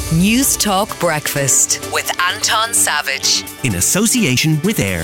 News Talk Breakfast with Anton Savage. In association with AIR.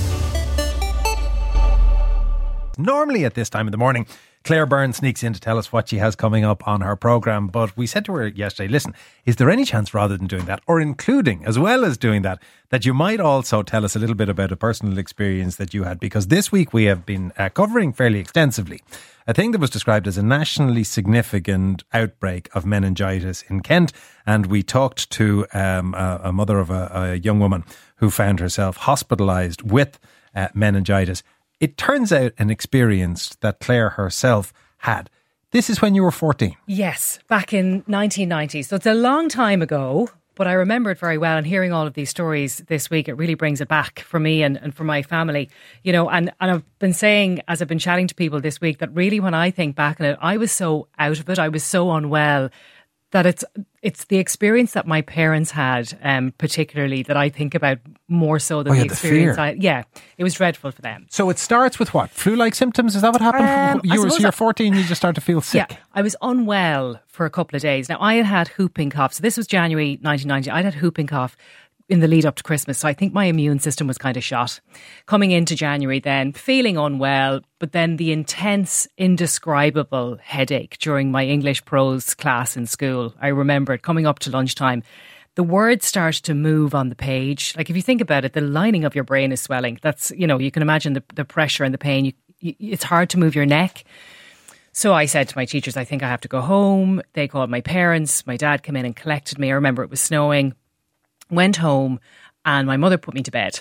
Normally at this time of the morning, Claire Byrne sneaks in to tell us what she has coming up on her programme. But we said to her yesterday, listen, is there any chance rather than doing that, or including, as well as doing that, that you might also tell us a little bit about a personal experience that you had? Because this week we have been covering fairly extensively a thing that was described as a nationally significant outbreak of meningitis in Kent. And we talked to a mother of a young woman who found herself hospitalised with meningitis. It turns out an experience that Claire herself had. This is when you were 14. Yes, back in 1990. So it's a long time ago, but I remember it very well. And hearing all of these stories this week, it really brings it back for me and for my family. You know, and I've been saying, as I've been chatting to people this week, that really when I think back on it, I was so out of it. I was so unwell that it's the experience that my parents had, particularly, that I think about more so than the experience. It was dreadful for them. So it starts with what? Flu-like symptoms? Is that what happened? You're 14, you just start to feel sick. Yeah, I was unwell for a couple of days. Now, I had whooping cough. So this was January 1990. I'd had whooping cough in the lead up to Christmas. So I think my immune system was kind of shot. Coming into January then, feeling unwell, but then the intense, indescribable headache during my English prose class in school. I remember it coming up to lunchtime. The words start to move on the page. Like if you think about it, the lining of your brain is swelling. That's, you know, you can imagine the pressure and the pain. It's hard to move your neck. So I said to my teachers, I think I have to go home. They called my parents. My dad came in and collected me. I remember it was snowing. Went home and my mother put me to bed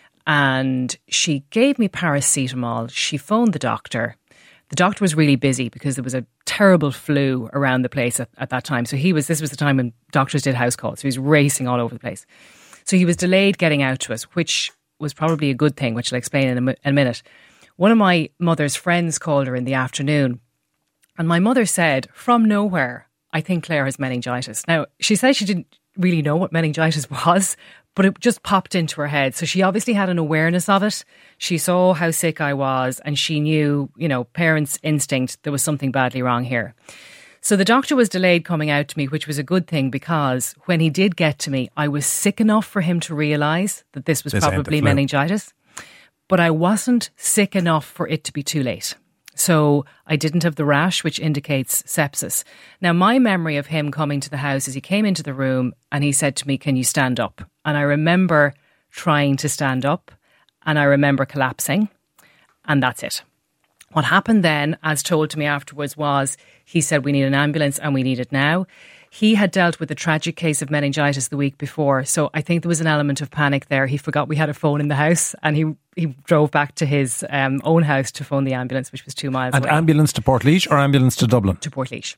and she gave me paracetamol. She phoned the doctor. The doctor was really busy because there was a terrible flu around the place at that time. So this was the time when doctors did house calls. So he was racing all over the place. So he was delayed getting out to us, which was probably a good thing, which I'll explain in a minute. One of my mother's friends called her in the afternoon and my mother said, from nowhere, I think Claire has meningitis. Now, she said she didn't really know what meningitis was, but it just popped into her head. So she obviously had an awareness of it. She saw how sick I was and she knew, you know, parents' instinct, there was something badly wrong here. So the doctor was delayed coming out to me, which was a good thing because when he did get to me, I was sick enough for him to realise that this was probably meningitis, but I wasn't sick enough for it to be too late. So I didn't have the rash, which indicates sepsis. Now, my memory of him coming to the house is he came into the room and he said to me, can you stand up? And I remember trying to stand up and I remember collapsing and that's it. What happened then, as told to me afterwards, was he said, we need an ambulance and we need it now. He had dealt with a tragic case of meningitis the week before. So I think there was an element of panic there. He forgot we had a phone in the house and he drove back to his own house to phone the ambulance, which was 2 miles away. And ambulance to Portlaoise or ambulance to Dublin? To Portlaoise.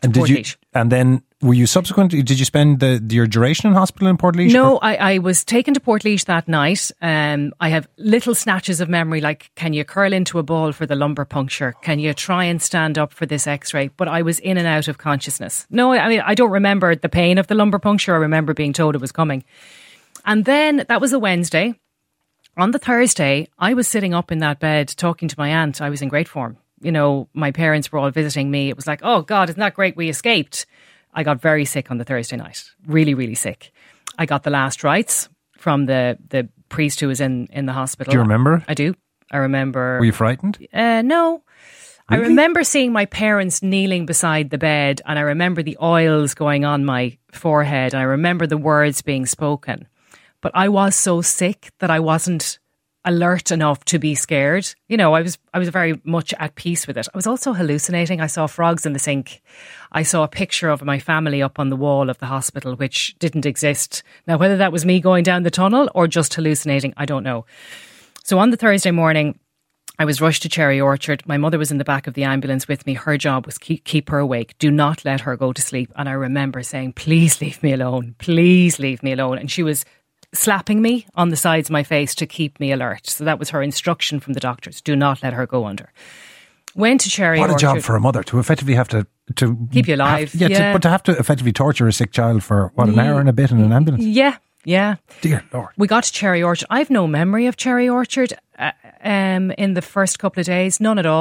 And then were you subsequently, did you spend your duration in hospital in Portlaoise? No, I was taken to Portlaoise that night. I have little snatches of memory, like can you curl into a ball for the lumbar puncture? Can you try and stand up for this x-ray? But I was in and out of consciousness. No, I mean, I don't remember the pain of the lumbar puncture. I remember being told it was coming. And then that was a Wednesday. On the Thursday, I was sitting up in that bed talking to my aunt. I was in great form. You know, my parents were all visiting me. It was like, oh God, isn't that great? We escaped. I got very sick on the Thursday night. Really, really sick. I got the last rites from the priest who was in the hospital. Do you remember? I do. I remember. Were you frightened? No. Really? I remember seeing my parents kneeling beside the bed and I remember the oils going on my forehead and I remember the words being spoken. But I was so sick that I wasn't alert enough to be scared. You know, I was very much at peace with it. I was also hallucinating. I saw frogs in the sink. I saw a picture of my family up on the wall of the hospital, which didn't exist. Now, whether that was me going down the tunnel or just hallucinating, I don't know. So on the Thursday morning, I was rushed to Cherry Orchard. My mother was in the back of the ambulance with me. Her job was keep her awake. Do not let her go to sleep. And I remember saying, please leave me alone. Please leave me alone. And she was slapping me on the sides of my face to keep me alert. So that was her instruction from the doctors. Do not let her go under. Went to Cherry Orchard. What a job for a mother to effectively have to keep you alive. But to have to effectively torture a sick child for an hour and a bit in an ambulance. Yeah. Dear Lord. We got to Cherry Orchard. I've no memory of Cherry Orchard in the first couple of days. None at all.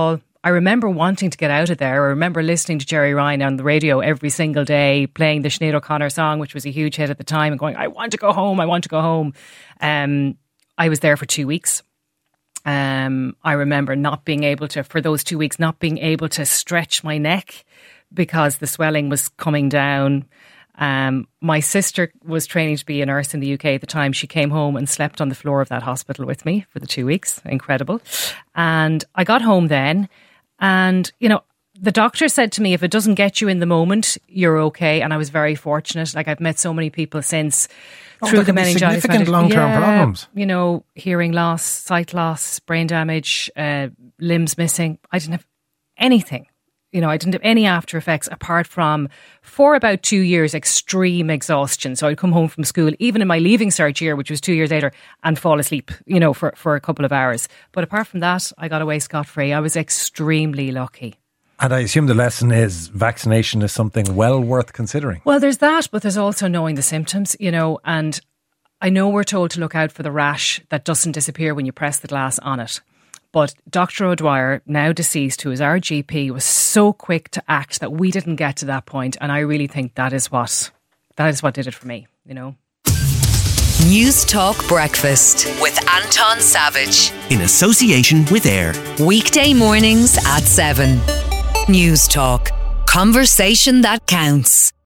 I remember wanting to get out of there. I remember listening to Jerry Ryan on the radio every single day, playing the Sinead O'Connor song, which was a huge hit at the time, and going, I want to go home, I want to go home. I was there for 2 weeks. I remember not being able to, for those 2 weeks, not being able to stretch my neck because the swelling was coming down. My sister was training to be a nurse in the UK at the time. She came home and slept on the floor of that hospital with me for the 2 weeks. Incredible. And I got home then, and, you know, the doctor said to me, if it doesn't get you in the moment, you're okay. And I was very fortunate. Like, I've met so many people since through the meningitis. Significant long-term problems. You know, hearing loss, sight loss, brain damage, limbs missing. I didn't have anything. You know, I didn't have any after effects apart from, for about 2 years, extreme exhaustion. So I'd come home from school, even in my leaving cert year, which was 2 years later, and fall asleep, you know, for a couple of hours. But apart from that, I got away scot-free. I was extremely lucky. And I assume the lesson is vaccination is something well worth considering. Well, there's that, but there's also knowing the symptoms, you know, and I know we're told to look out for the rash that doesn't disappear when you press the glass on it. But Dr. O'Dwyer, now deceased, who is our GP, was so quick to act that we didn't get to that point. And I really think that is what did it for me, you know. News Talk Breakfast with Anton Savage. In association with AIR. Weekday mornings at 7. News Talk. Conversation that counts.